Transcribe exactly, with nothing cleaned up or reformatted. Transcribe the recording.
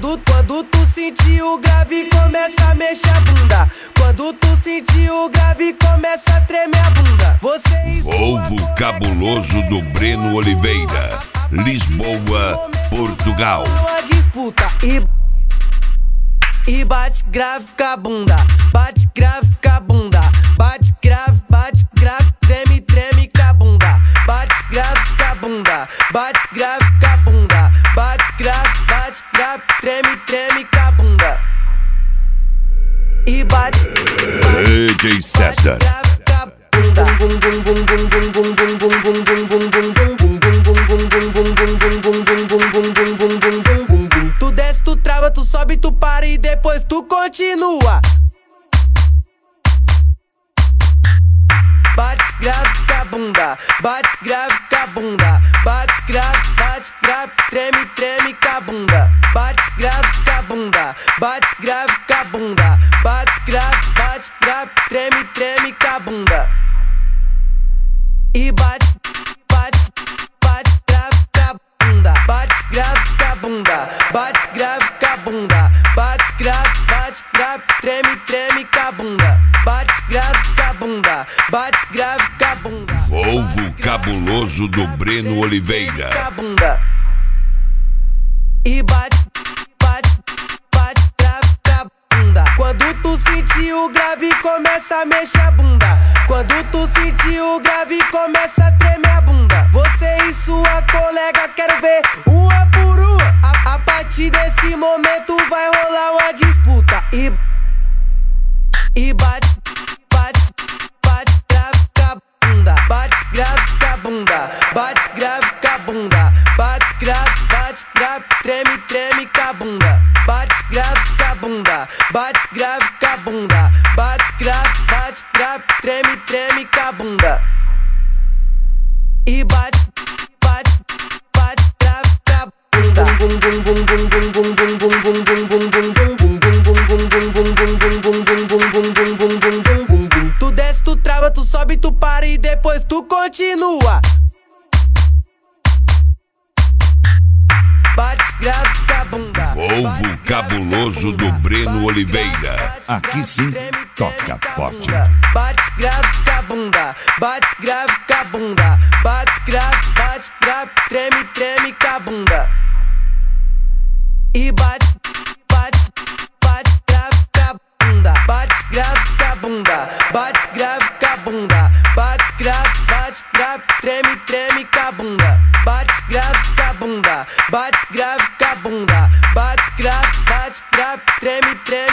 Quando, quando tu sentir o grave, começa a mexer a bunda. Quando tu sentir o grave, começa a tremer a bunda. Você Volvo cabuloso do Breno Oliveira, Lisboa, Portugal. Uma disputa e E bate grave com a bunda, bate grave com a bunda, bate grave, bate grave, treme, treme com a bunda, bate grave com a bunda, bate grave com a bunda, bate grave, bate grave, treme, treme com a bunda. E bate, bate, D J César. bate grave com a bunda. Bum bum bum bum bum bum bum bum bum bum bum bum bum bum Tu desce, tu trava, tu sobe, tu para e depois tu continua. Bate grave com a bunda, bate grave com a bunda, bate grave, bate grave, treme, treme com a bunda. Bate grave com a bunda, bate grave com a bunda, bate grave, bate grave, treme, treme com a bunda. E bate, bate, bate grave com a bunda, bate grave com a bunda, bate grave com a bunda, bate grave, bate grave, treme, treme com a bunda, bate grave com a bunda, bate grave com a bunda. Volvo cabuloso do Breno Oliveira. Com a bunda. E bate, bate, bate grave com a bunda. Quando tu sentir o grave, começa a mexer a bunda. Quando tu sentir o grave, começa a tremer a bunda. Você e sua colega, quero ver uma por uma. A, a partir desse momento vai rolar uma disputa. E, e bate, bate, bate grave com a bunda. Bate grave com a bunda, bate grave com a bunda, bate grave, bate grave, treme, treme com a bunda. Bate grave com a bunda, bate grave com a bunda, bate grave, bate grave, treme, treme com a bunda. E bate, bate, bate grave com a bunda. Bum bum bum bum bum bum bum bum bum bum bum bum bum bum. Tu desce, tu trava, tu sobe, tu para e depois tu continua. Bate grave com a bunda. Volvo cabuloso do Breno Oliveira. Aqui sim, toca forte. Bate grave com a bunda, bate grave com a bunda, bate grave, bate grave, treme, treme com a bunda. E bate, bate, bate grave com a bunda, bate grave com a bunda, bate grave com a bunda, bate grave, bate grave, treme, treme com a bunda. Bate grave com a bunda, bate grave com a bunda, bate grave, bate grave, treme, treme.